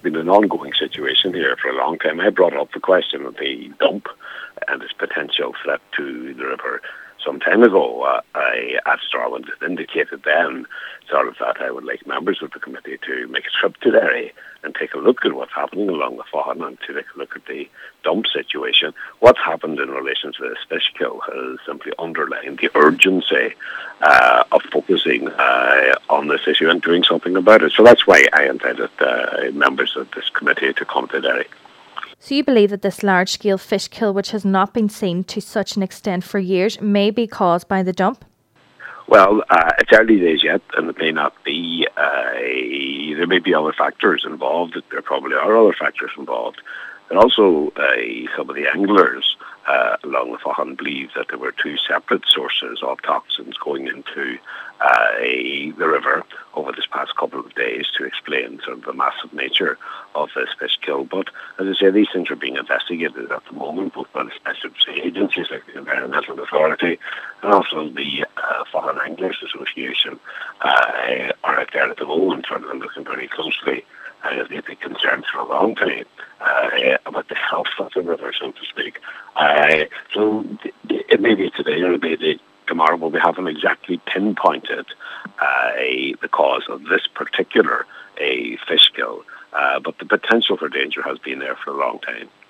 been an ongoing situation here for a long time. I brought up the question of the dump and its potential threat to the river some time ago. I asked Darwin, indicated then sort of that I would like members of the committee to make a trip to Derry and take a look at what's happening along the Faughan and to take a look at the dump situation. What's happened in relation to this fish kill has simply underlined the urgency of focusing on this issue and doing something about it. So that's why I invited members of this committee to come to Derry. So you believe that this large-scale fish kill, which has not been seen to such an extent for years, may be caused by the dump? Well, it's early days yet, and it may not be. There may be other factors involved. There probably are other factors involved. And also, some of the anglers along the Faughan believe that there were two separate sources of toxins going into the river over this past couple of days to explain sort of the massive nature of this fish kill. But as I say, these things are being investigated at the moment, both by the special agencies like the Environmental Authority and also the Faughan Anglers Association are out there at the moment sort of looking very closely. They've been concerned for a long time about the health of the river, so to speak. So it may be today or it may be tomorrow, but we haven't exactly pinpointed the cause of this particular fish kill. But the potential for danger has been there for a long time.